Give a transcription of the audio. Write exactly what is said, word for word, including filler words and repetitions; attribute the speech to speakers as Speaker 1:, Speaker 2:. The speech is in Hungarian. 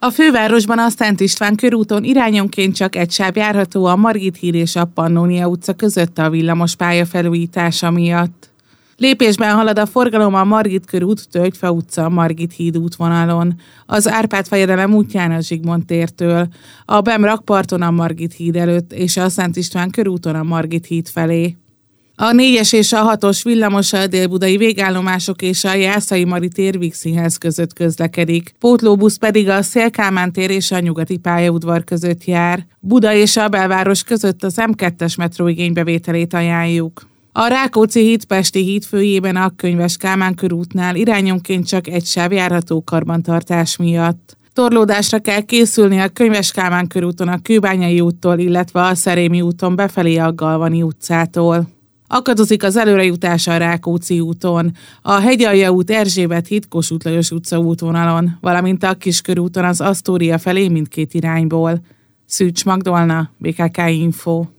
Speaker 1: A fővárosban a Szent István körúton irányonként csak egy sáv járható a Margit híd és a Pannónia utca között a villamos pálya felújítása miatt. Lépésben halad a forgalom a Margit körút, Tölgyfa utca, Margit híd útvonalon, az Árpád-fejedelem útján a Zsigmond tértől, a Bem rakparton a Margit híd előtt és a Szent István körúton a Margit híd felé. A négyes és a hatos villamos a délbudai végállomások és a Jászai Mari tér Vígszínház között közlekedik. Pótlóbusz pedig a Széll-Kálmán tér és a Nyugati pályaudvar között jár. Buda és a belváros között az em kettes metró igénybevételét ajánljuk. A Rákóczi híd Pesti híd főjében a Könyves Kálmán körútnál irányonként csak egy sáv járható karbantartás miatt. Torlódásra kell készülni a Könyves Kálmán körúton a Kőbányai úttól, illetve a Szerémi úton befelé a Galvani utcától. Akadozik az előrejutás a Rákóczi úton, a Hegyalja út Erzsébet híd Kossuth Lajos utca útvonalon, valamint a Kiskörúton az Asztória felé mindkét irányból. Szűcs Magdolna, bé ká ká Info.